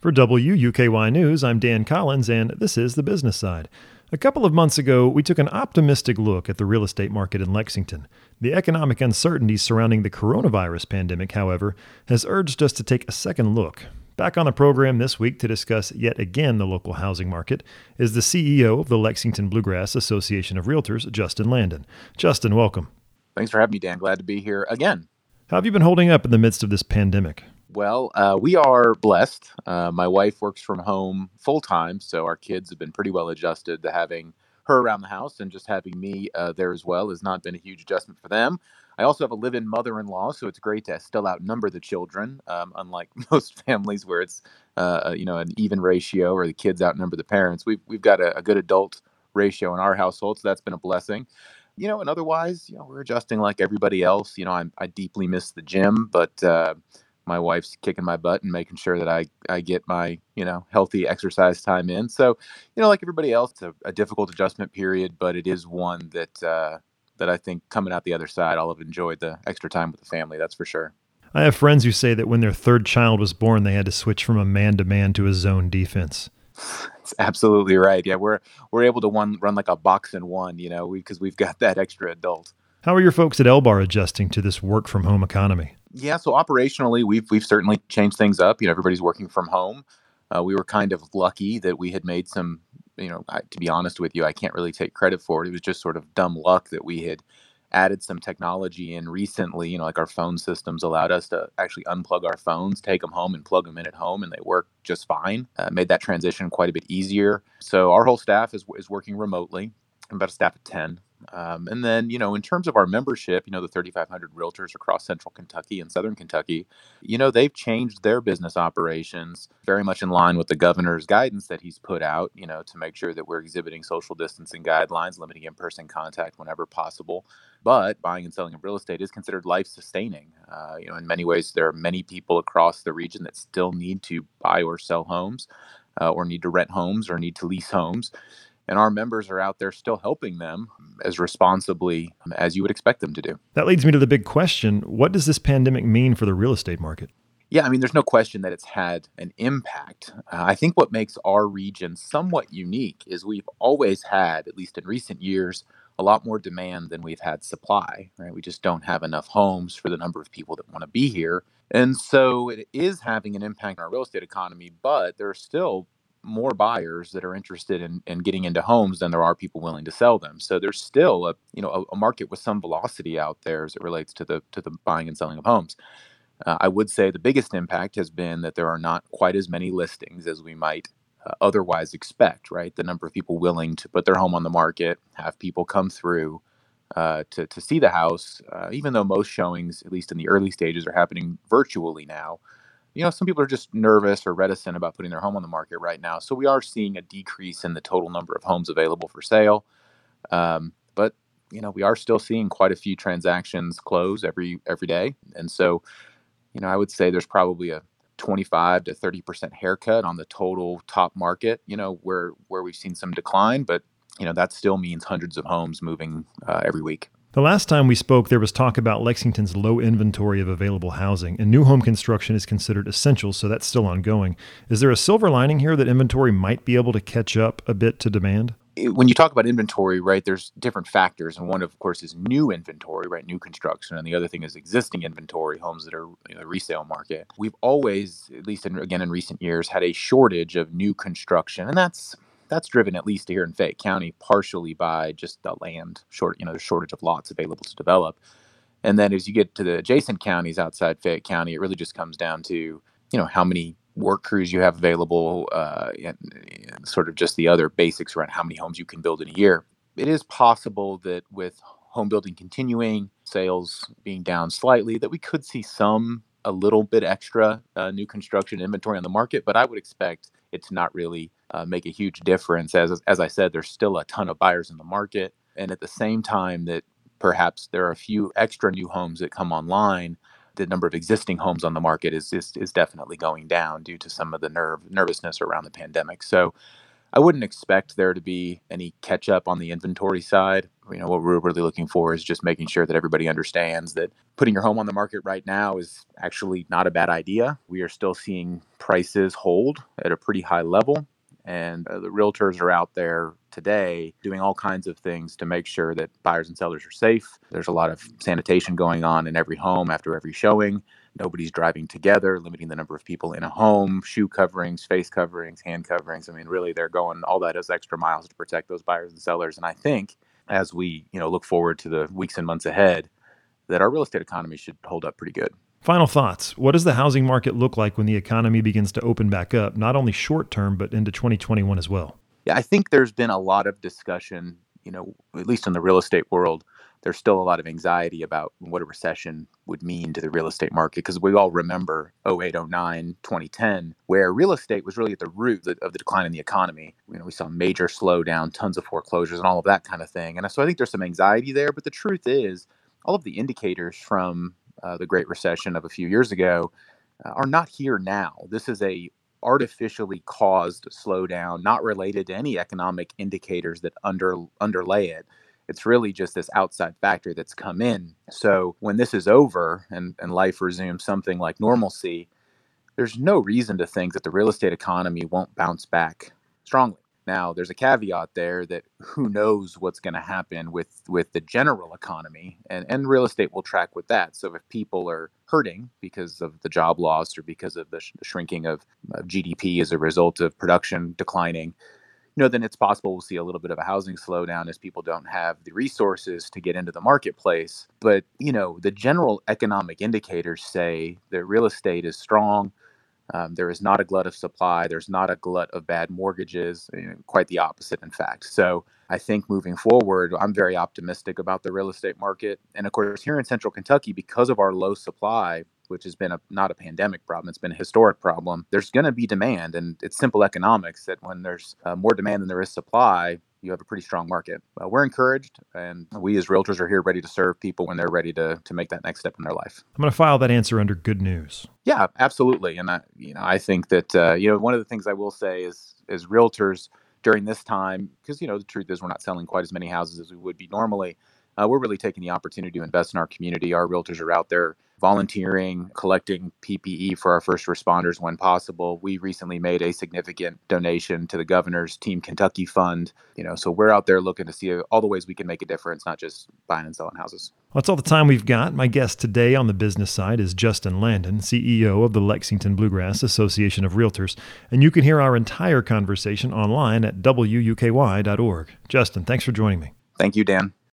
For WUKY News, I'm Dan Collins, and this is the business side. A couple of months ago, we took an optimistic look at the real estate market in Lexington. The economic uncertainty surrounding the coronavirus pandemic, however, has urged us to take a second look. Back on the program this week to discuss yet again the local housing market is the CEO of the Lexington Bluegrass Association of Realtors, Justin Landon. Justin, welcome. Thanks for having me, Dan. Glad to be here again. How have you been holding up in the midst of this pandemic? Well, we are blessed. My wife works from home full time, so our kids have been pretty well adjusted to having her around the house, and just having me there as well has not been a huge adjustment for them. I also have a live-in mother-in-law, so it's great to still outnumber the children, unlike most families where it's an even ratio or the kids outnumber the parents. We've got a good adult ratio in our household, so that's been a blessing. And otherwise, we're adjusting like everybody else. I deeply miss the gym, but my wife's kicking my butt and making sure that I get my, healthy exercise time in. So, like everybody else, it's a difficult adjustment period, but it is one that I think coming out the other side, I'll have enjoyed the extra time with the family. That's for sure. I have friends who say that when their third child was born, they had to switch from a man-to-man to a zone defense. That's absolutely right. Yeah, we're able to run like a box and one, because we've got that extra adult. How are your folks at Elbar adjusting to this work-from-home economy? Yeah, so operationally, we've certainly changed things up. Everybody's working from home. We were kind of lucky that we had made some, to be honest with you, I can't really take credit for it. It was just sort of dumb luck that we had added some technology in recently, like our phone systems allowed us to actually unplug our phones, take them home and plug them in at home, and they work just fine. Made that transition quite a bit easier. So our whole staff is working remotely. I'm about a staff of 10. And then, in terms of our membership, the 3,500 realtors across central Kentucky and southern Kentucky, they've changed their business operations very much in line with the governor's guidance that he's put out, to make sure that we're exhibiting social distancing guidelines, limiting in-person contact whenever possible. But buying and selling of real estate is considered life-sustaining. In many ways, there are many people across the region that still need to buy or sell homes, or need to rent homes or need to lease homes. And our members are out there still helping them as responsibly as you would expect them to do. That leads me to the big question. What does this pandemic mean for the real estate market? Yeah, there's no question that it's had an impact. I think what makes our region somewhat unique is we've always had, at least in recent years, a lot more demand than we've had supply, right? We just don't have enough homes for the number of people that want to be here. And so it is having an impact on our real estate economy, but there are still more buyers that are interested in getting into homes than there are people willing to sell them. So there's still a market with some velocity out there as it relates to the buying and selling of homes. I would say the biggest impact has been that there are not quite as many listings as we might otherwise expect, right? The number of people willing to put their home on the market, have people come through to see the house, even though most showings, at least in the early stages, are happening virtually now. Some people are just nervous or reticent about putting their home on the market right now. So we are seeing a decrease in the total number of homes available for sale. But we are still seeing quite a few transactions close every day. And so, I would say there's probably a 25 to 30% haircut on the total top market, where we've seen some decline. But, that still means hundreds of homes moving every week. The last time we spoke, there was talk about Lexington's low inventory of available housing, and new home construction is considered essential, so that's still ongoing. Is there a silver lining here that inventory might be able to catch up a bit to demand? When you talk about inventory, right, there's different factors, and one, of course, is new inventory, right, new construction, and the other thing is existing inventory, homes that are in the resale market. We've always, at least in recent years, had a shortage of new construction, and that's driven, at least here in Fayette County, partially by just the land the shortage of lots available to develop. And then as you get to the adjacent counties outside Fayette County, it really just comes down to, how many work crews you have available, and sort of just the other basics around how many homes you can build in a year. It is possible that with home building continuing, sales being down slightly, that we could see a little bit extra new construction inventory on the market, but I would expect it to not really make a huge difference. As I said, there's still a ton of buyers in the market. And at the same time that perhaps there are a few extra new homes that come online, the number of existing homes on the market is definitely going down due to some of the nervousness around the pandemic. So I wouldn't expect there to be any catch up on the inventory side. What we're really looking for is just making sure that everybody understands that putting your home on the market right now is actually not a bad idea. We are still seeing prices hold at a pretty high level. And the realtors are out there today doing all kinds of things to make sure that buyers and sellers are safe. There's a lot of sanitation going on in every home after every showing. Nobody's driving together, limiting the number of people in a home, shoe coverings, face coverings, hand coverings. I mean, really, they're going all that as extra miles to protect those buyers and sellers. And I think as we, look forward to the weeks and months ahead, that our real estate economy should hold up pretty good. Final thoughts. What does the housing market look like when the economy begins to open back up, not only short term, but into 2021 as well? Yeah, I think there's been a lot of discussion, at least in the real estate world. There's still a lot of anxiety about what a recession would mean to the real estate market, because we all remember 08, 09, 2010, where real estate was really at the root of the decline in the economy. We saw major slowdown, tons of foreclosures and all of that kind of thing. And so I think there's some anxiety there. But the truth is, all of the indicators from the Great Recession of a few years ago are not here now. This is a artificially caused slowdown, not related to any economic indicators that underlay it. It's really just this outside factor that's come in. So when this is over and life resumes something like normalcy, there's no reason to think that the real estate economy won't bounce back strongly. Now, there's a caveat there that who knows what's going to happen with the general economy, and real estate will track with that. So if people are hurting because of the job loss or because of the shrinking of GDP as a result of production declining, then it's possible we'll see a little bit of a housing slowdown as people don't have the resources to get into the marketplace. But, the general economic indicators say that real estate is strong. There is not a glut of supply. There's not a glut of bad mortgages, quite the opposite, in fact. So I think moving forward, I'm very optimistic about the real estate market. And of course, here in Central Kentucky, because of our low supply, which has been not a pandemic problem, it's been a historic problem, there's going to be demand. And it's simple economics that when there's more demand than there is supply, you have a pretty strong market. We're encouraged, and we as realtors are here ready to serve people when they're ready to make that next step in their life. I'm going to file that answer under good news. Yeah, absolutely. And I think that one of the things I will say is realtors during this time, because the truth is we're not selling quite as many houses as we would be normally. We're really taking the opportunity to invest in our community. Our realtors are out there volunteering, collecting PPE for our first responders when possible. We recently made a significant donation to the governor's Team Kentucky Fund. So we're out there looking to see all the ways we can make a difference, not just buying and selling houses. Well, that's all the time we've got. My guest today on the business side is Justin Landon, CEO of the Lexington Bluegrass Association of Realtors. And you can hear our entire conversation online at wuky.org. Justin, thanks for joining me. Thank you, Dan.